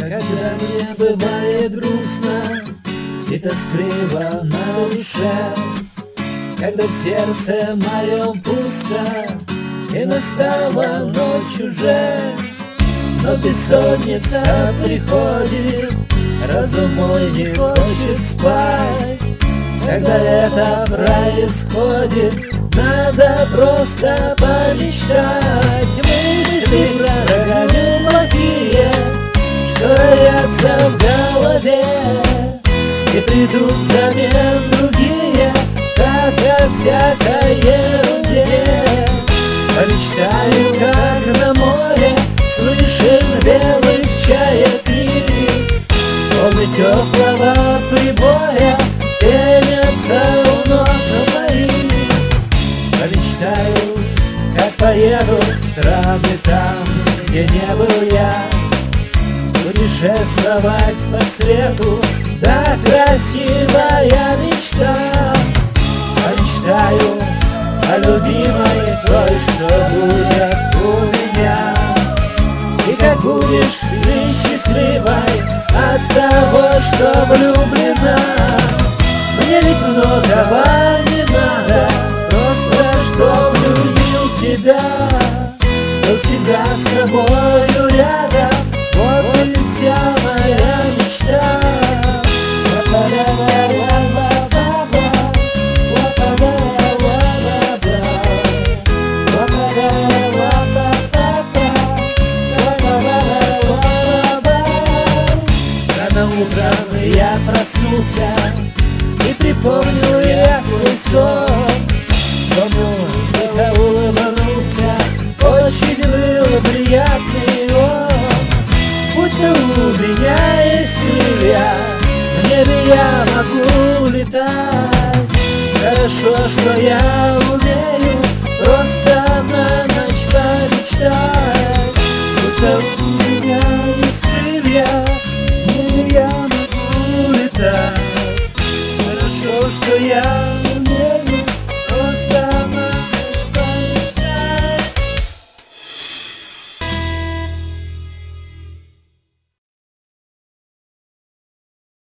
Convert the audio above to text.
Когда мне бывает грустно и тоскливо на душе, когда в сердце моем пусто и настала ночь уже, но бессонница приходит, разум мой не хочет спать. Когда это происходит, надо просто помечтать. Мысли врагами плохие, что роятся в голове, и придут взамен другие, как о всякой ерунде. Помечтаю, как на море слышен белых чаек крик, волны теплого прибоя пенятся у ног моих. Помечтаю, как поеду в страны там, где не был я, путешествовать по свету, да красивая мечта. Помечтаю о любимой той, что будет у меня. И как будешь ты счастливой от того, что влюблена. Мне ведь многого не надо, просто чтоб любил тебя, но всегда с тобою рядом. Вот и вся моя мечта. Рано утром я проснулся и припомнил я свой сон. Вспомнил, тихо улыбнулся, очень был приятный он. Будто у меня есть крылья, в небе я могу летать. Хорошо, что я умею просто на ночь помечтать. Будто